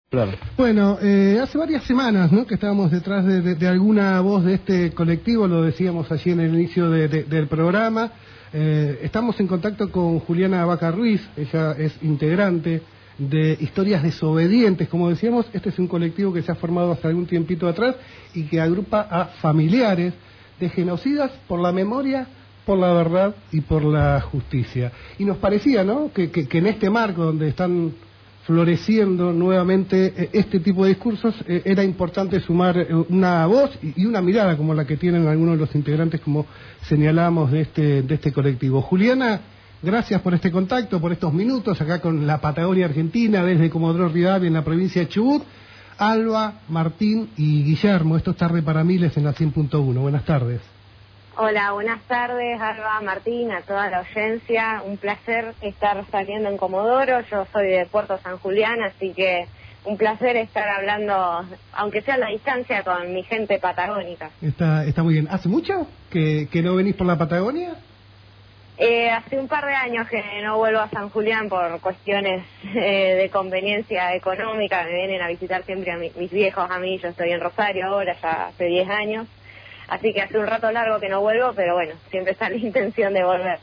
Claro. Bueno, hace varias semanas, ¿no?, que estábamos detrás de alguna voz de este colectivo, lo decíamos allí en el inicio del programa. Estamos en contacto con Juliana Vaca Ruiz, ella es integrante de Historias Desobedientes. Como decíamos, este es un colectivo que se ha formado hace algún tiempito atrás y que agrupa a familiares de genocidas por la memoria, por la verdad y por la justicia. Y nos parecía, ¿no?, que en este marco donde están floreciendo nuevamente este tipo de discursos, era importante sumar una voz y una mirada como la que tienen algunos de los integrantes, como señalamos, de este colectivo. Juliana, gracias por este contacto, por estos minutos acá con la Patagonia Argentina, desde Comodoro Rivadavia, en la provincia de Chubut. Alba, Martín y Guillermo, esto es Tarde para Miles en la 100.1. Buenas tardes. Hola, buenas tardes, Alba, Martín, a toda la audiencia. Un placer estar saliendo en Comodoro. Yo soy de Puerto San Julián, así que un placer estar hablando, aunque sea a la distancia, con mi gente patagónica. Está muy bien. ¿Hace mucho que no venís por la Patagonia? Hace un par de años que no vuelvo a San Julián por cuestiones de conveniencia económica. Me vienen a visitar siempre a mis viejos a mí. Yo estoy en Rosario ahora, ya hace 10 años. Así que hace un rato largo que no vuelvo, pero bueno, siempre está la intención de volver.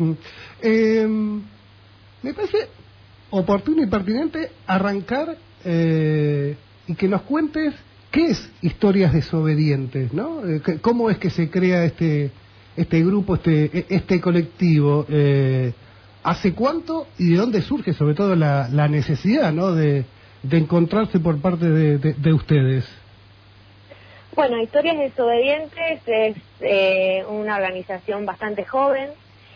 Me parece oportuno y pertinente arrancar y que nos cuentes qué es Historias Desobedientes, ¿no? ¿Cómo es que se crea este grupo, este colectivo? ¿Hace cuánto y de dónde surge sobre todo la necesidad, ¿no?, de encontrarse por parte de ustedes? Bueno, Historias Desobedientes es una organización bastante joven.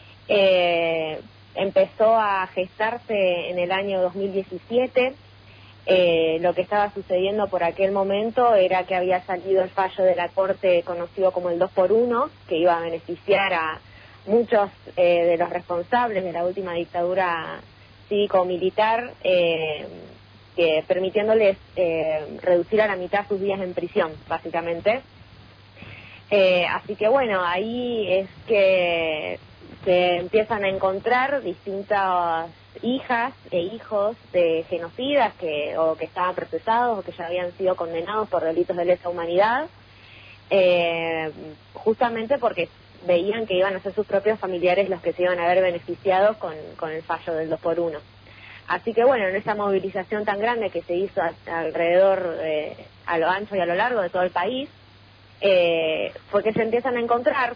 Empezó a gestarse en el año 2017. Lo que estaba sucediendo por aquel momento era que había salido el fallo de la Corte conocido como el 2x1, que iba a beneficiar a muchos de los responsables de la última dictadura cívico-militar, permitiéndoles reducir a la mitad sus días en prisión, básicamente. Así que bueno, ahí es que se empiezan a encontrar distintas hijas e hijos de genocidas que estaban procesados o que ya habían sido condenados por delitos de lesa humanidad, justamente porque veían que iban a ser sus propios familiares los que se iban a ver beneficiados con el fallo del 2x1. Así que bueno, en esa movilización tan grande que se hizo alrededor, a lo ancho y a lo largo de todo el país, fue que se empiezan a encontrar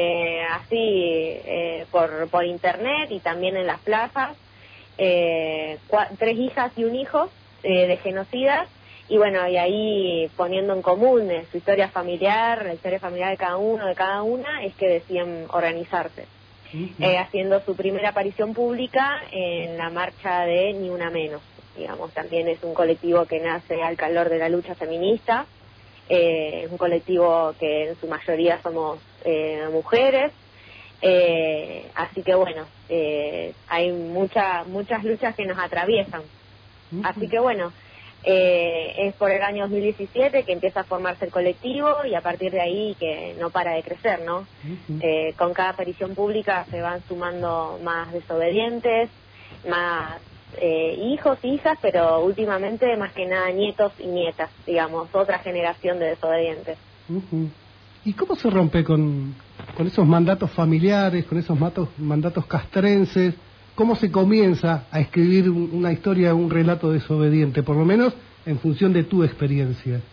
por internet y también en las plazas, 3 hijas y un hijo de genocidas, y bueno, y ahí poniendo en común su historia familiar, la historia familiar de cada uno, de cada una, es que deciden organizarse. Haciendo su primera aparición pública en la marcha de Ni Una Menos. Digamos, también es un colectivo que nace al calor de la lucha feminista, es un colectivo que en su mayoría somos mujeres, así que bueno, hay muchas luchas que nos atraviesan. Así que bueno, es por el año 2017 que empieza a formarse el colectivo y a partir de ahí que no para de crecer, ¿no? Con cada aparición pública se van sumando más desobedientes, más hijos, hijas, pero últimamente más que nada nietos y nietas, digamos, otra generación de desobedientes. ¿Y cómo se rompe con esos mandatos familiares, con esos mandatos castrenses? ¿Cómo se comienza a escribir una historia, un relato desobediente, por lo menos en función de tu experiencia?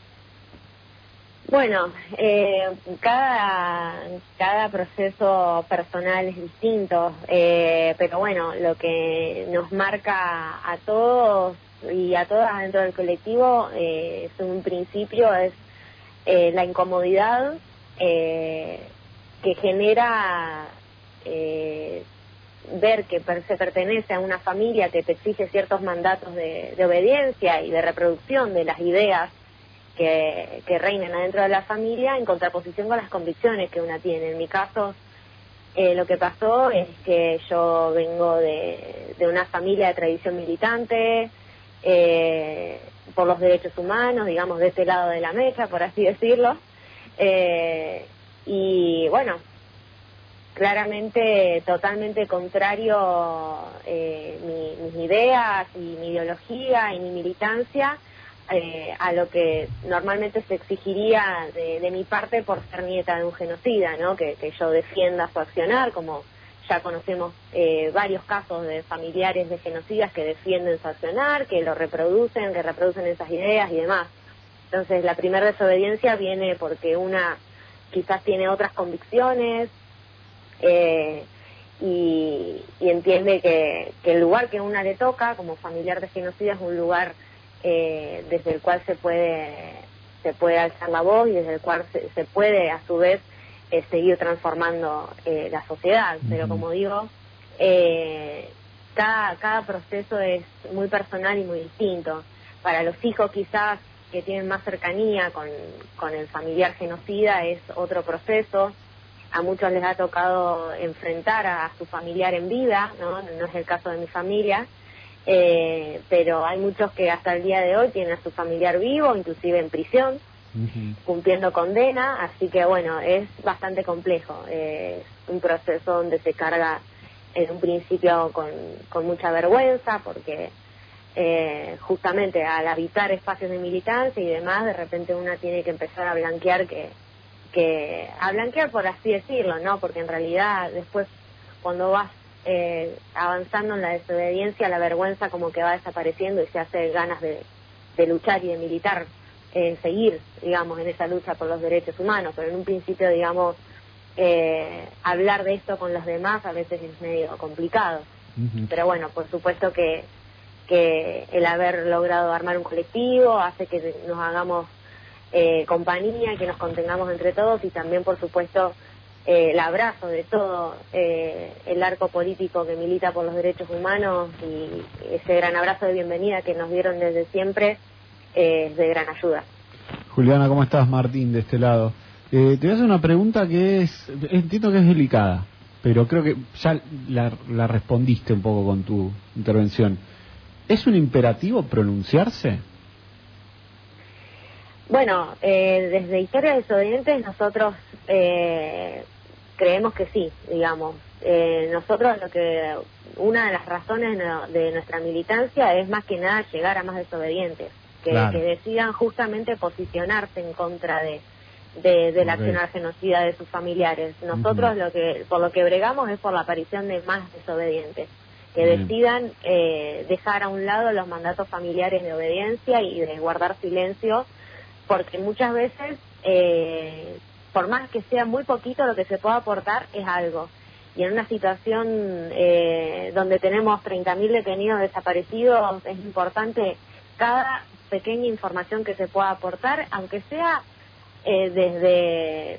Bueno, cada proceso personal es distinto, pero bueno, lo que nos marca a todos y a todas dentro del colectivo, es un principio, es la incomodidad que genera ver que se pertenece a una familia que te exige ciertos mandatos de obediencia y de reproducción de las ideas que reinen adentro de la familia, en contraposición con las convicciones que una tiene. En mi caso, lo que pasó es que yo vengo de una familia de tradición militante, por los derechos humanos, digamos, de este lado de la mecha, por así decirlo, y bueno, claramente totalmente contrario mis ideas y mi ideología y mi militancia a lo que normalmente se exigiría de mi parte por ser nieta de un genocida, ¿no? Que yo defienda su accionar, como ya conocemos varios casos de familiares de genocidas que defienden su accionar, que lo reproducen, que reproducen esas ideas y demás. Entonces la primera desobediencia viene porque una quizás tiene otras convicciones y entiende que el lugar que a una le toca como familiar de genocida es un lugar desde el cual se puede alzar la voz y desde el cual se puede a su vez seguir transformando la sociedad. Pero como digo, cada proceso es muy personal y muy distinto. Para los hijos quizás que tienen más cercanía con el familiar genocida es otro proceso. A muchos les ha tocado enfrentar a su familiar en vida, no es el caso de mi familia, pero hay muchos que hasta el día de hoy tienen a su familiar vivo, inclusive en prisión, cumpliendo condena, así que bueno, es bastante complejo, es un proceso donde se carga en un principio con mucha vergüenza, porque justamente al habitar espacios de militancia y demás, de repente una tiene que empezar a blanquear a blanquear por así decirlo, ¿no? Porque en realidad después cuando vas avanzando en la desobediencia, la vergüenza como que va desapareciendo y se hace ganas de luchar y de militar, seguir, digamos, en esa lucha por los derechos humanos, pero en un principio, digamos, hablar de esto con los demás a veces es medio complicado. Pero bueno, por supuesto que el haber logrado armar un colectivo hace que nos hagamos compañía, que nos contengamos entre todos y también, por supuesto, el abrazo de todo el arco político que milita por los derechos humanos y ese gran abrazo de bienvenida que nos dieron desde siempre es de gran ayuda. Juliana, ¿cómo estás? Martín, de este lado. Te voy a hacer una pregunta que entiendo que es delicada, pero creo que ya la respondiste un poco con tu intervención. ¿Es un imperativo pronunciarse? Bueno, desde Historias Desobedientes nosotros creemos que sí, digamos. Nosotros una de las razones de nuestra militancia es más que nada llegar a más desobedientes, que decidan justamente posicionarse en contra de la acción genocida de sus familiares. Nosotros por lo que bregamos es por la aparición de más desobedientes, que decidan dejar a un lado los mandatos familiares de obediencia y de guardar silencio, porque muchas veces, por más que sea muy poquito, lo que se pueda aportar es algo. Y en una situación donde tenemos 30.000 detenidos desaparecidos, es importante cada pequeña información que se pueda aportar, aunque sea desde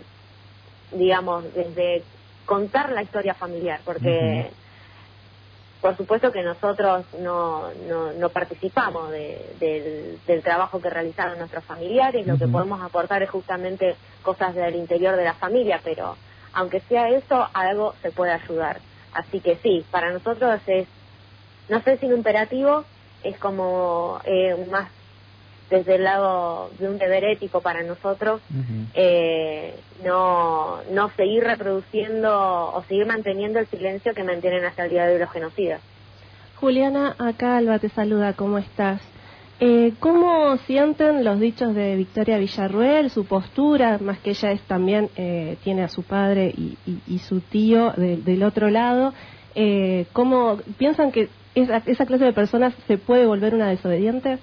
contar la historia familiar, porque por supuesto que nosotros no participamos del trabajo que realizaron nuestros familiares, lo que podemos aportar es justamente cosas del interior de la familia, pero aunque sea eso, algo se puede ayudar. Así que sí, para nosotros no sé si un imperativo, es como más desde el lado de un deber ético para nosotros, no seguir reproduciendo o seguir manteniendo el silencio que mantienen hasta el día de hoy los genocidas. Juliana, acá Alba te saluda, ¿cómo estás? ¿Cómo sienten los dichos de Victoria Villarruel, su postura, más que ella también tiene a su padre y su tío del otro lado? ¿Cómo piensan que esa clase de personas se puede volver una desobediente?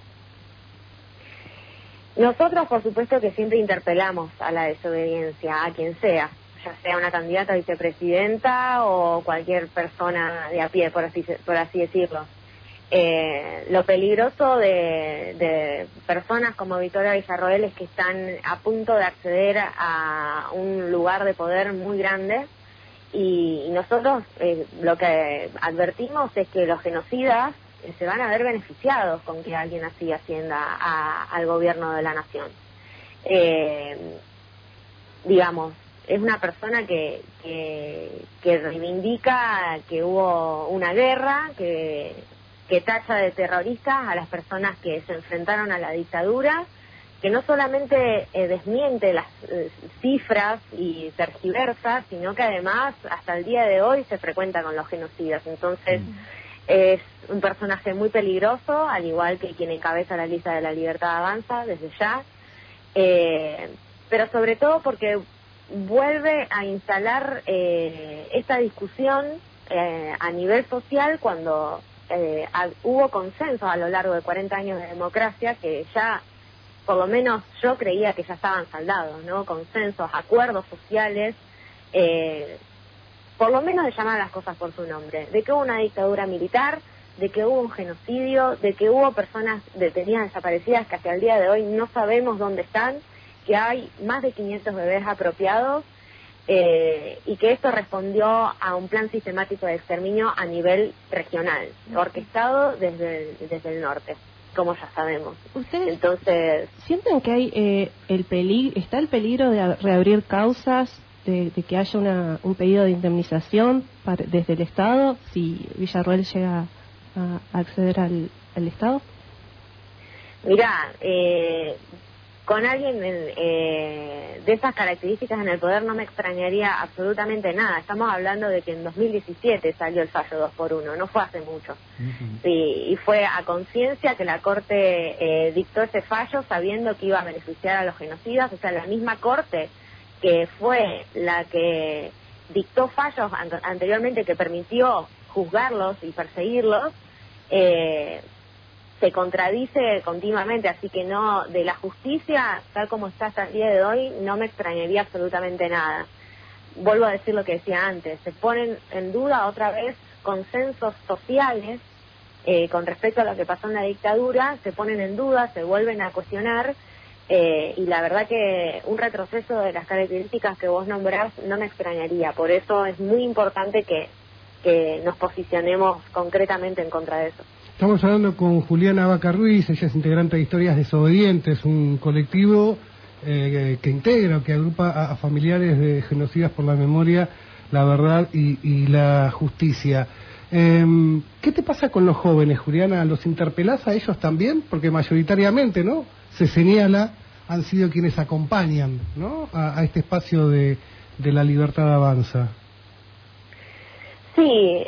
Nosotros, por supuesto, que siempre interpelamos a la desobediencia, a quien sea, ya sea una candidata a vicepresidenta o cualquier persona de a pie, por así decirlo. Lo peligroso de personas como Victoria Villarroel es que están a punto de acceder a un lugar de poder muy grande y nosotros lo que advertimos es que los genocidas se van a ver beneficiados con que alguien así ascienda al gobierno de la nación. Digamos, es una persona que reivindica que hubo una guerra, que tacha de terroristas a las personas que se enfrentaron a la dictadura que no solamente desmiente las cifras y tergiversa, sino que además hasta el día de hoy se frecuenta con los genocidas. Entonces es un personaje muy peligroso, al igual que quien encabeza la lista de La Libertad Avanza desde ya, pero sobre todo porque vuelve a instalar esta discusión a nivel social cuando hubo consenso a lo largo de 40 años de democracia que ya, por lo menos yo creía que ya estaban saldados, ¿no? Consensos, acuerdos sociales, por lo menos de llamar las cosas por su nombre, de que hubo una dictadura militar, de que hubo un genocidio, de que hubo personas detenidas, desaparecidas, que hasta el día de hoy no sabemos dónde están, que hay más de 500 bebés apropiados, y que esto respondió a un plan sistemático de exterminio a nivel regional, orquestado desde el norte, como ya sabemos. ¿Ustedes entonces sienten que hay está el peligro de reabrir causas, de que haya un pedido de indemnización desde el Estado si Villarroel llega a acceder al Estado? Mirá, con alguien de esas características en el poder no me extrañaría absolutamente nada. Estamos hablando de que en 2017 salió el fallo 2x1, no fue hace mucho. Sí, y fue a conciencia que la Corte dictó ese fallo sabiendo que iba a beneficiar a los genocidas, o sea, la misma Corte que fue la que dictó fallos anteriormente que permitió juzgarlos y perseguirlos, se contradice continuamente, así que no, de la justicia, tal como está hasta el día de hoy, no me extrañaría absolutamente nada. Vuelvo a decir lo que decía antes, se ponen en duda otra vez consensos sociales con respecto a lo que pasó en la dictadura, se ponen en duda, se vuelven a cuestionar, y la verdad que un retroceso de las características que vos nombrás no me extrañaría, por eso es muy importante que nos posicionemos concretamente en contra de eso. Estamos hablando con Juliana Vaca Ruiz, ella es integrante de Historias Desobedientes, un colectivo que integra, que agrupa a familiares de genocidas por la memoria, la verdad y la justicia. ¿Qué te pasa con los jóvenes, Juliana? ¿Los interpelás a ellos también? Porque mayoritariamente, ¿no?, se señala, han sido quienes acompañan, ¿no?, a este espacio de La Libertad Avanza. Sí,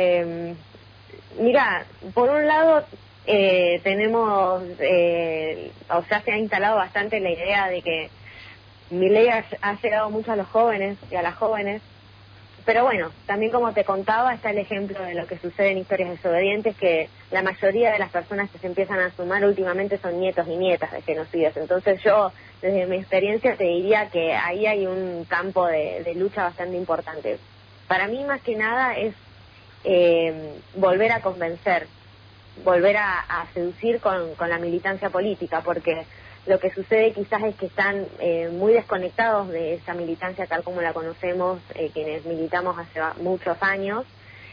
mira, por un lado tenemos, o sea, se ha instalado bastante la idea de que Milei ha llegado mucho a los jóvenes y a las jóvenes, pero bueno, también como te contaba está el ejemplo de lo que sucede en Historias Desobedientes, que la mayoría de las personas que se empiezan a sumar últimamente son nietos y nietas de genocidas, entonces yo desde mi experiencia te diría que ahí hay un campo de lucha bastante importante. Para mí más que nada es volver a convencer, volver a seducir con la militancia política, porque lo que sucede quizás es que están muy desconectados de esa militancia tal como la conocemos, quienes militamos hace muchos años,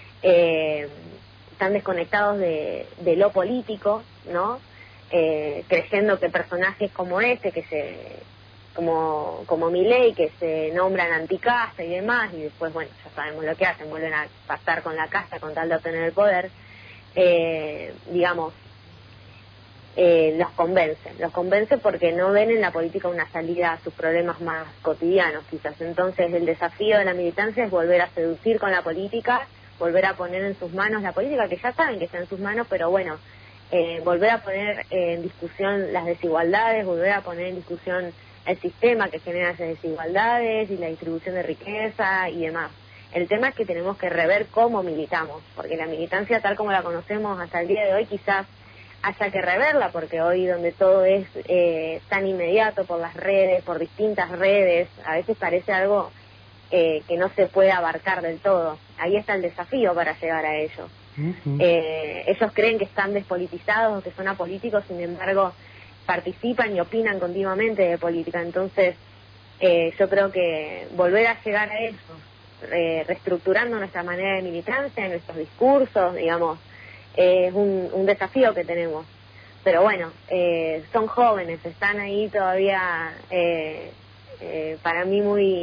están desconectados de lo político, ¿no? Creyendo que personajes como este, como Milei, que se nombran anticasta y demás, y después, bueno, ya sabemos lo que hacen, vuelven a pactar con la casta con tal de obtener el poder, digamos, los convence porque no ven en la política una salida a sus problemas más cotidianos, quizás. Entonces el desafío de la militancia es volver a seducir con la política, volver a poner en sus manos la política, que ya saben que está en sus manos, pero bueno, volver a poner en discusión las desigualdades, volver a poner en discusión el sistema que genera esas desigualdades y la distribución de riqueza y demás. El tema es que tenemos que rever cómo militamos, porque la militancia tal como la conocemos hasta el día de hoy quizás haya que reverla, porque hoy donde todo es tan inmediato por las redes, por distintas redes, a veces parece algo que no se puede abarcar del todo. Ahí está el desafío para llegar a ello. Ellos creen que están despolitizados o que son apolíticos, sin embargo participan y opinan continuamente de política. Entonces yo creo que volver a llegar a eso, reestructurando nuestra manera de militancia, nuestros discursos, digamos, es un desafío que tenemos. Pero bueno, son jóvenes, están ahí todavía, para mí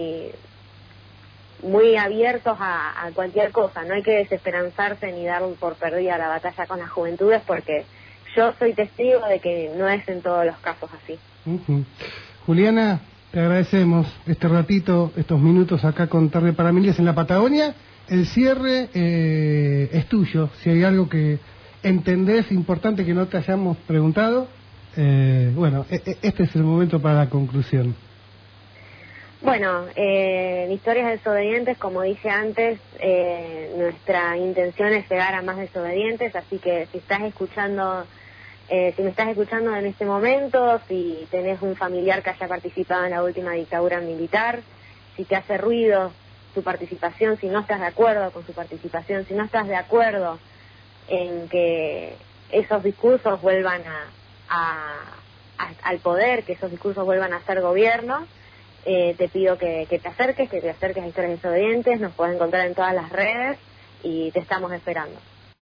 muy abiertos a cualquier cosa. No hay que desesperanzarse ni dar por perdida la batalla con las juventudes, porque yo soy testigo de que no es en todos los casos así. Juliana, te agradecemos este ratito, estos minutos acá con Tarde para Familias en la Patagonia. El cierre es tuyo. Si hay algo que entendés importante que no te hayamos preguntado, bueno, este es el momento para la conclusión. Bueno, en Historias Desobedientes, como dije antes, nuestra intención es llegar a más desobedientes, así que si estás escuchando, si me estás escuchando en este momento, si tenés un familiar que haya participado en la última dictadura militar, si te hace ruido su participación, si no estás de acuerdo con su participación, si no estás de acuerdo en que esos discursos vuelvan al poder, que esos discursos vuelvan a ser gobierno, te pido que te acerques a Historias Desobedientes. Nos puedes encontrar en todas las redes y te estamos esperando.